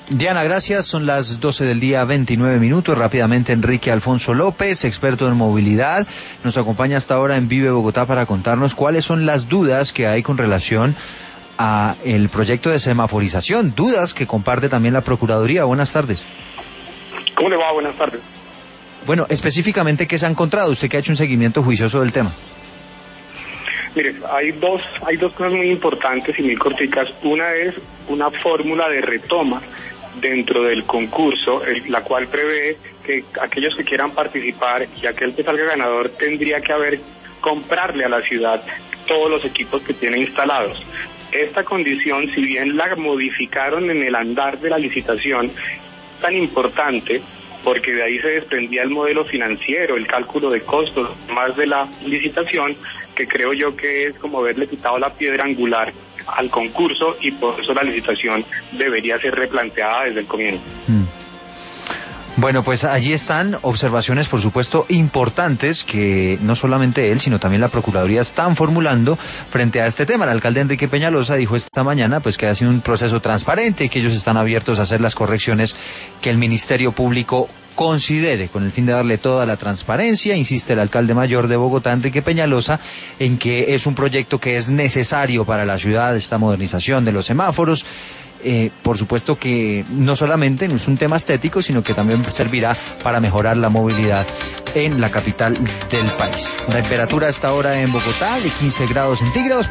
Diana, gracias. Son las 12 del día, 29 minutos. Rápidamente, Enrique Alfonso López, experto en movilidad, nos acompaña hasta ahora en Vive Bogotá para contarnos cuáles son las dudas que hay con relación a el proyecto de semaforización. Dudas que comparte también la Procuraduría. Buenas tardes. ¿Cómo le va? Buenas tardes. Bueno, específicamente, ¿qué se ha encontrado? Usted que ha hecho un seguimiento juicioso del tema. Mire, hay dos cosas muy importantes y muy corticas. Una es una fórmula de retoma dentro del concurso, la cual prevé que aquellos que quieran participar y aquel que salga ganador tendría que comprarle a la ciudad todos los equipos que tiene instalados. Esta condición, si bien la modificaron en el andar de la licitación, es tan importante porque de ahí se desprendía el modelo financiero, el cálculo de costos, más de la licitación, que creo yo que es como haberle quitado la piedra angular al concurso, y por eso la licitación debería ser replanteada desde el comienzo. Bueno, pues allí están observaciones, por supuesto, importantes que no solamente él, sino también la Procuraduría están formulando frente a este tema. El alcalde Enrique Peñalosa dijo esta mañana pues que ha sido un proceso transparente y que ellos están abiertos a hacer las correcciones que el Ministerio Público considere, con el fin de darle toda la transparencia. Insiste el alcalde mayor de Bogotá, Enrique Peñalosa, en que es un proyecto que es necesario para la ciudad, esta modernización de los semáforos. Por supuesto que no solamente es un tema estético, sino que también servirá para mejorar la movilidad en la capital del país. La temperatura a esta hora en Bogotá de 15 grados centígrados.